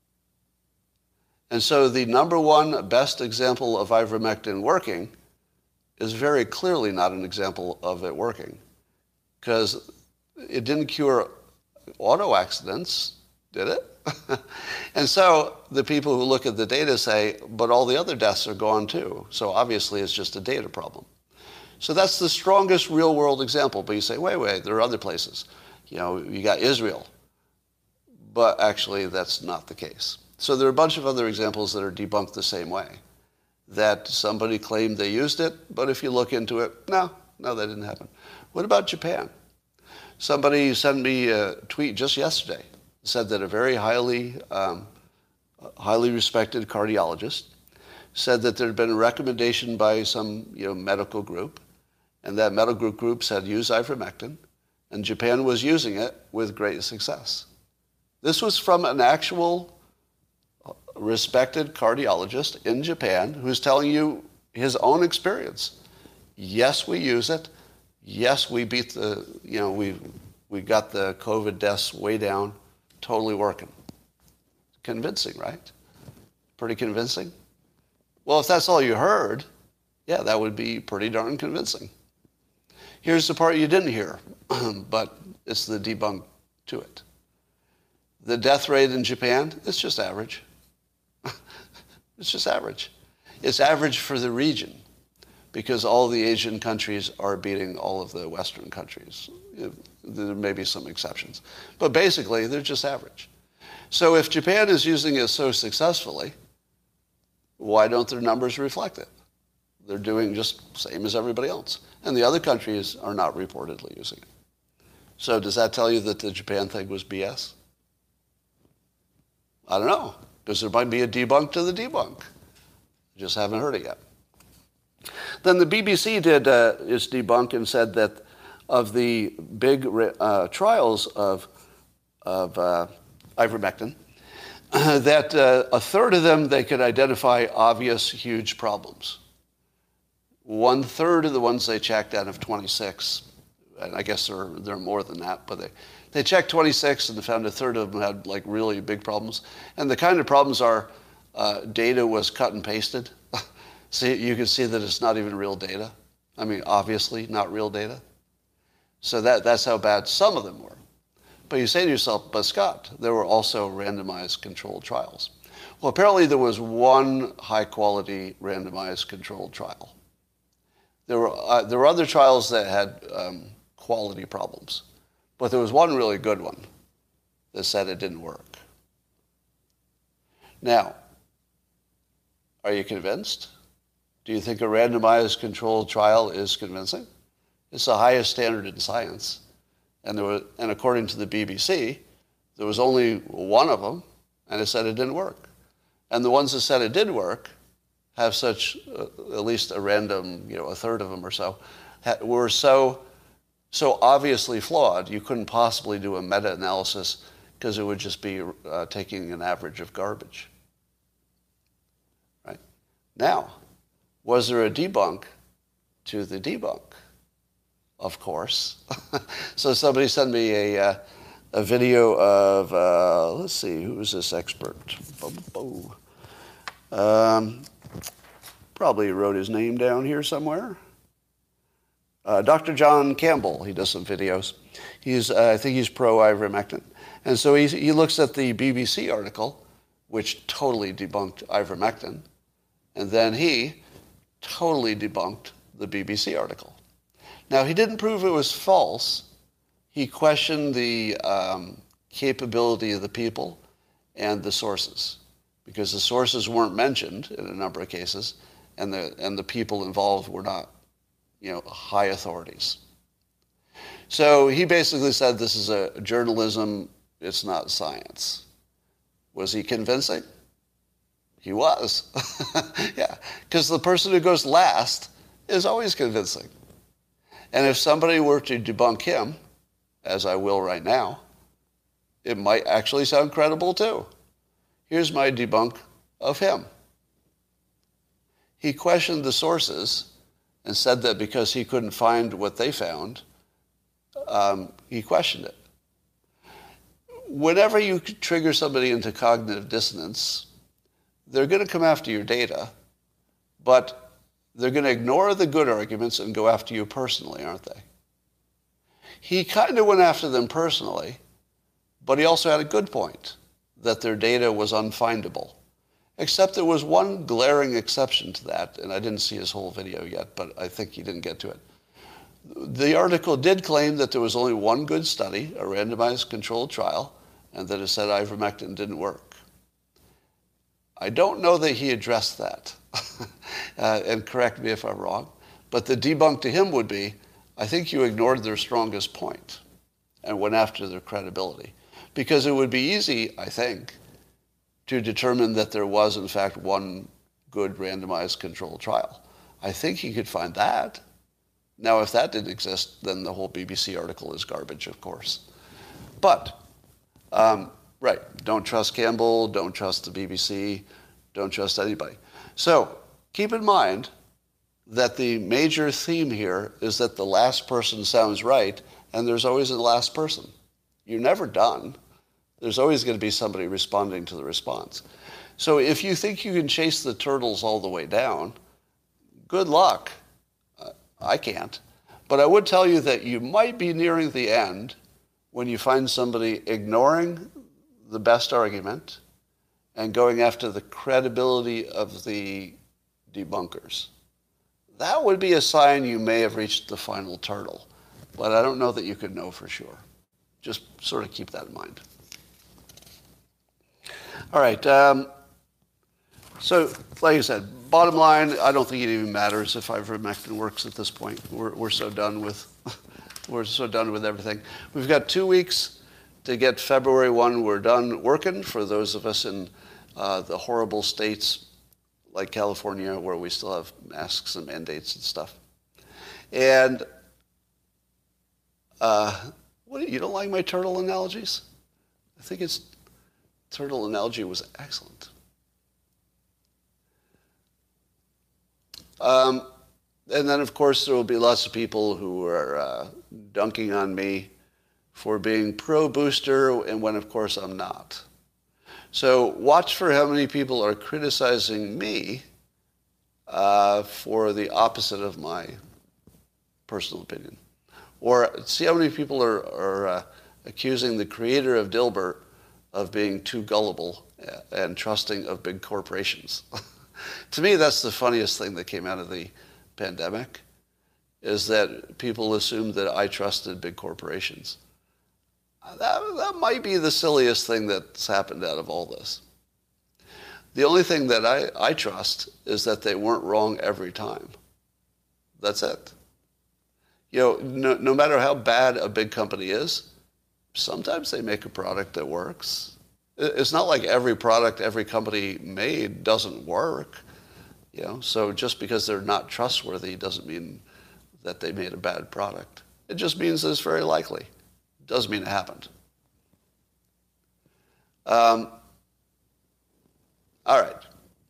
And so the number one best example of ivermectin working is very clearly not an example of it working, because it didn't cure auto accidents, did it? And so the people who look at the data say, but all the other deaths are gone too. So obviously it's just a data problem. So that's the strongest real world example. But you say, wait, wait, there are other places. You know, you got Israel. But actually that's not the case. So there are a bunch of other examples that are debunked the same way. That somebody claimed they used it, but if you look into it, no, no, that didn't happen. What about Japan? Somebody sent me a tweet just yesterday, said that a very highly, um, highly respected cardiologist said that there had been a recommendation by some, you know, medical group, and that medical group said use ivermectin, and Japan was using it with great success. This was from an actual respected cardiologist in Japan who's telling you his own experience. Yes, we use it. Yes, we beat the, you know, we we got the COVID deaths way down. Totally working. Convincing, right? Pretty convincing? Well, if that's all you heard, yeah, that would be pretty darn convincing. Here's the part you didn't hear, but it's the debunk to it. The death rate in Japan, it's just average. It's just average. It's average for the region, because all the Asian countries are beating all of the Western countries. There may be some exceptions. But basically, they're just average. So if Japan is using it so successfully, why don't their numbers reflect it? They're doing just the same as everybody else. And the other countries are not reportedly using it. So does that tell you that the Japan thing was B S? I don't know, because there might be a debunk to the debunk. Just haven't heard it yet. Then the B B C did uh, its debunk and said that of the big uh, trials of of uh, ivermectin, that uh, a third of them, they could identify obvious, huge problems. One third of the ones they checked out of twenty-six, and I guess there are, there are more than that, but they, they checked twenty-six and found a third of them had like really big problems. And the kind of problems are uh, data was cut and pasted. See, you can see that it's not even real data. I mean, obviously not real data. So that, that's how bad some of them were. But you say to yourself, but Scott, there were also randomized controlled trials. Well, apparently there was one high-quality randomized controlled trial. There were, uh, there were other trials that had um, quality problems, but there was one really good one that said it didn't work. Now, are you convinced? Do you think a randomized controlled trial is convincing? It's the highest standard in science. And, there were, and according to the B B C, there was only one of them, and it said it didn't work. And the ones that said it did work have such, uh, at least a random, you know, a third of them or so, ha- were so, so obviously flawed, you couldn't possibly do a meta-analysis because it would just be uh, taking an average of garbage. Right? Now, was there a debunk to the debunk? Of course. So somebody sent me a, uh, a video of, uh, let's see, who is this expert? Um, probably wrote his name down here somewhere. Uh, Doctor John Campbell, he does some videos. He's, uh, I think he's pro-ivermectin. And so he, he looks at the B B C article, which totally debunked ivermectin, and then he totally debunked the B B C article. Now, he didn't prove it was false. He questioned the um, capability of the people and the sources, because the sources weren't mentioned in a number of cases, and the and the people involved were not, you know, high authorities. So he basically said this is a journalism, it's not science. Was he convincing? He was. Yeah, because the person who goes last is always convincing. And if somebody were to debunk him, as I will right now, it might actually sound credible too. Here's my debunk of him. He questioned the sources and said that because he couldn't find what they found, um, he questioned it. Whenever you trigger somebody into cognitive dissonance, they're going to come after your data, but they're going to ignore the good arguments and go after you personally, aren't they? He kind of went after them personally, but he also had a good point, that their data was unfindable. Except there was one glaring exception to that, and I didn't see his whole video yet, but I think he didn't get to it. The article did claim that there was only one good study, a randomized controlled trial, and that it said ivermectin didn't work. I don't know that he addressed that. Uh, and correct me if I'm wrong, but the debunk to him would be, I think you ignored their strongest point and went after their credibility. Because it would be easy, I think, to determine that there was, in fact, one good randomized controlled trial. I think he could find that. Now, if that didn't exist, then the whole B B C article is garbage, of course. But, um, right, don't trust Campbell, don't trust the B B C, don't trust anybody. So, keep in mind that the major theme here is that the last person sounds right, and there's always a last person. You're never done. There's always going to be somebody responding to the response. So if you think you can chase the turtles all the way down, good luck. Uh, I can't. But I would tell you that you might be nearing the end when you find somebody ignoring the best argument and going after the credibility of the debunkers. That would be a sign you may have reached the final turtle, but I don't know that you could know for sure. Just sort of keep that in mind. All right. Um, so, like I said, bottom line, I don't think it even matters if ivermectin works at this point. We're we're so done with we're so done with everything. We've got two weeks to get February first. We're done working for those of us in uh, the horrible states like California, where we still have masks and mandates and stuff. And uh, what, you don't like my turtle analogies? I think its turtle analogy was excellent. Um, and then, of course, there will be lots of people who are uh, dunking on me for being pro-booster, and when, of course, I'm not. So watch for how many people are criticizing me uh, for the opposite of my personal opinion. Or see how many people are, are uh, accusing the creator of Dilbert of being too gullible and trusting of big corporations. To me, that's the funniest thing that came out of the pandemic, is that people assumed that I trusted big corporations. That, that might be the silliest thing that's happened out of all this. The only thing that I, I trust is that they weren't wrong every time. That's it. You know, no, no matter how bad a big company is, sometimes they make a product that works. It's not like every product every company made doesn't work. You know, so just because they're not trustworthy doesn't mean that they made a bad product. It just means that it's very likely. It doesn't mean it happened. Um, all right.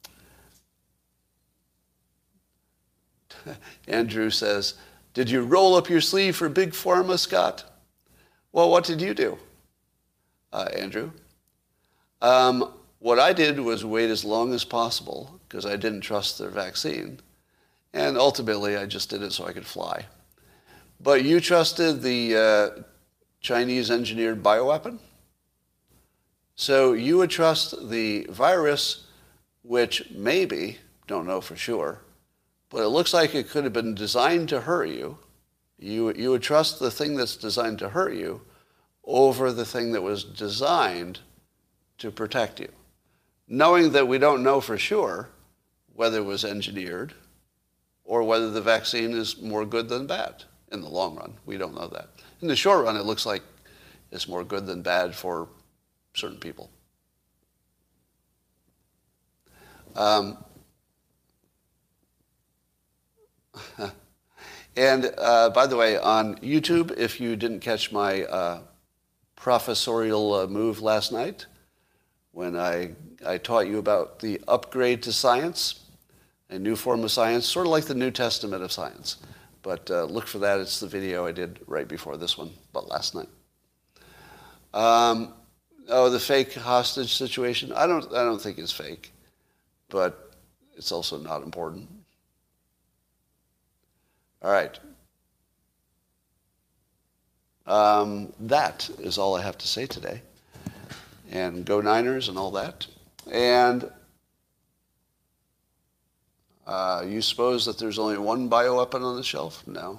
Andrew says, did you roll up your sleeve for Big Pharma, Scott? Well, what did you do, uh, Andrew? Um, what I did was wait as long as possible because I didn't trust their vaccine. And ultimately, I just did it so I could fly. But you trusted the uh, Chinese-engineered bioweapon? So you would trust the virus, which maybe, don't know for sure, but it looks like it could have been designed to hurt you. You, you would trust the thing that's designed to hurt you over the thing that was designed to protect you. Knowing that we don't know for sure whether it was engineered or whether the vaccine is more good than bad in the long run. We don't know that. In the short run, it looks like it's more good than bad for certain people. Um, and uh, by the way, on YouTube, if you didn't catch my uh, professorial uh, move last night, when I, I taught you about the upgrade to science, a new form of science, sort of like the New Testament of science. But uh, look for that. It's the video I did right before this one, but last night. Um, oh, the fake hostage situation. I don't, I don't think it's fake, but it's also not important. All right. Um, that is all I have to say today. And go Niners and all that. And uh, you suppose that there's only one bioweapon on the shelf? No.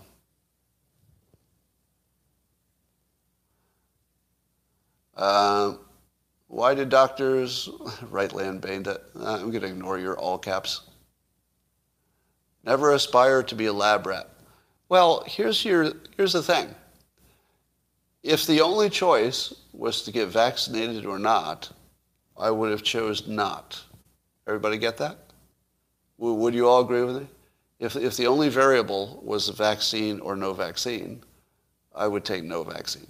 Uh, why did doctors, right land bandit, uh, I'm going to ignore your all caps. Never aspire to be a lab rat. Well, here's your, here's the thing. If the only choice was to get vaccinated or not, I would have chose not. Everybody get that? Would you all agree with me? If, if the only variable was a vaccine or no vaccine, I would take no vaccine.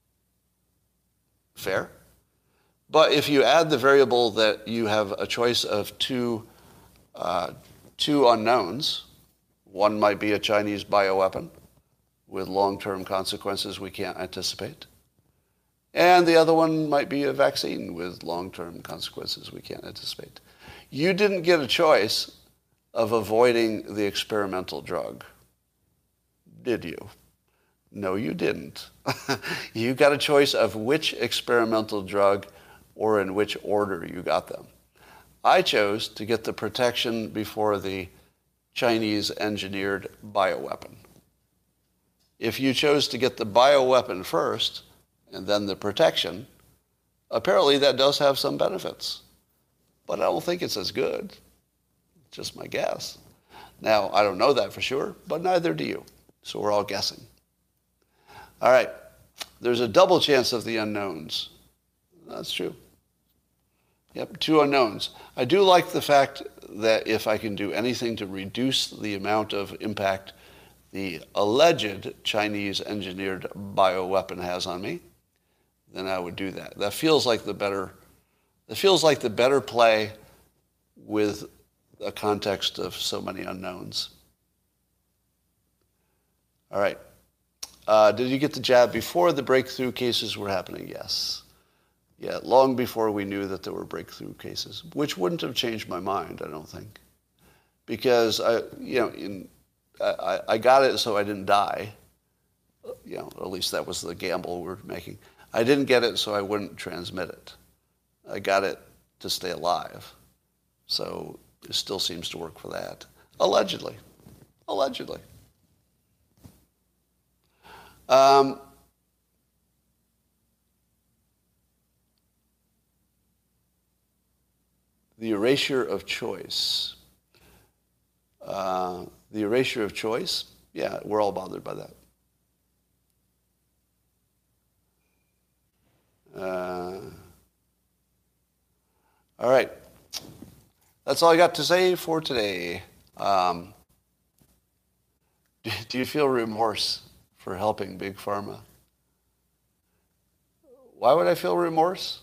Fair? But if you add the variable that you have a choice of two, uh, two unknowns, one might be a Chinese bioweapon with long-term consequences we can't anticipate. And the other one might be a vaccine with long-term consequences we can't anticipate. You didn't get a choice of avoiding the experimental drug, did you? No, you didn't. You got a choice of which experimental drug or in which order you got them. I chose to get the protection before the Chinese-engineered bioweapon. If you chose to get the bioweapon first and then the protection, apparently that does have some benefits. But I don't think it's as good. Just my guess. Now, I don't know that for sure, but neither do you. So we're all guessing. All right. There's a double chance of the unknowns. That's true. Yep, two unknowns. I do like the fact that if I can do anything to reduce the amount of impact the alleged Chinese-engineered bioweapon has on me, then I would do that. That feels like the better, it feels like the better play with a context of so many unknowns. All right. Uh, did you get the jab before the breakthrough cases were happening? Yes. Yeah, long before we knew that there were breakthrough cases, which wouldn't have changed my mind, I don't think. Because, I, you know, in, I, I got it so I didn't die. You know, at least that was the gamble we were making. I didn't get it so I wouldn't transmit it. I got it to stay alive. So it still seems to work for that. Allegedly. Allegedly. Um, the erasure of choice. Uh, the erasure of choice, yeah, we're all bothered by that. Uh, all right. That's all I got to say for today. Um, do, do you feel remorse for helping Big Pharma? Why would I feel remorse?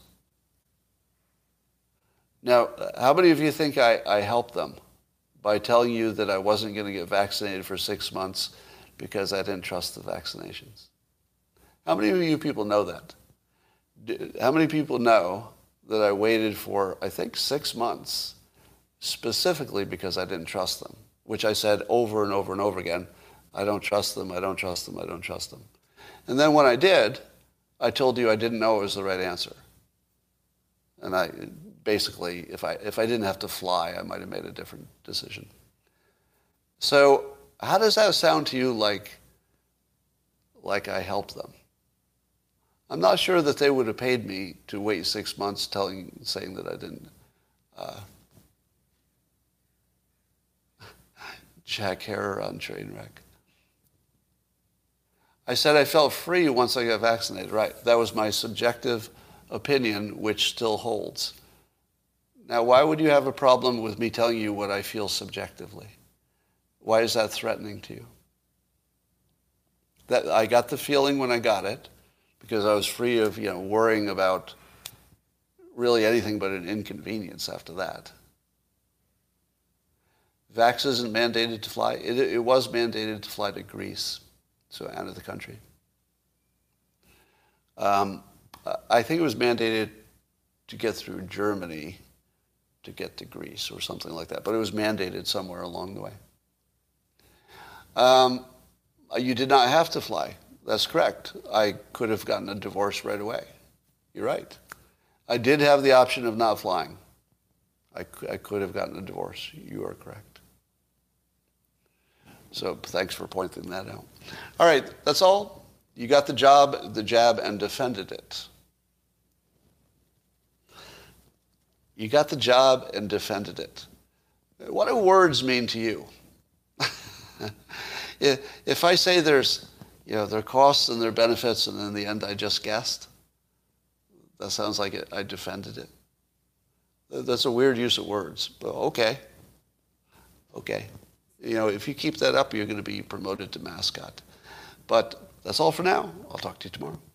Now, how many of you think I, I helped them by telling you that I wasn't going to get vaccinated for six months because I didn't trust the vaccinations? How many of you people know that? How many people know that I waited for, I think, six months specifically because I didn't trust them, which I said over and over and over again, I don't trust them, I don't trust them, I don't trust them. And then when I did, I told you I didn't know it was the right answer. And I basically, if I if I didn't have to fly, I might have made a different decision. So how does that sound to you like, like I helped them? I'm not sure that they would have paid me to wait six months telling, saying that I didn't. Uh, Jack Herer on Trainwreck. I said I felt free once I got vaccinated. Right. That was my subjective opinion, which still holds. Now, why would you have a problem with me telling you what I feel subjectively? Why is that threatening to you? That I got the feeling when I got it, because I was free of, you know, worrying about really anything but an inconvenience after that. Vax isn't mandated to fly. It, it was mandated to fly to Greece, so out of the country. Um, I think it was mandated to get through Germany to get to Greece or something like that, but it was mandated somewhere along the way. Um, you did not have to fly. That's correct. I could have gotten a divorce right away. You're right. I did have the option of not flying. I, I could have gotten a divorce. You are correct. So thanks for pointing that out. All right, that's all. You got the job, the jab, and defended it. You got the job and defended it. What do words mean to you? If I say there's, you know, there are costs and there are benefits, and in the end I just guessed, that sounds like it, I defended it. That's a weird use of words, but okay. Okay. You know, if you keep that up, you're going to be promoted to mascot. But that's all for now. I'll talk to you tomorrow.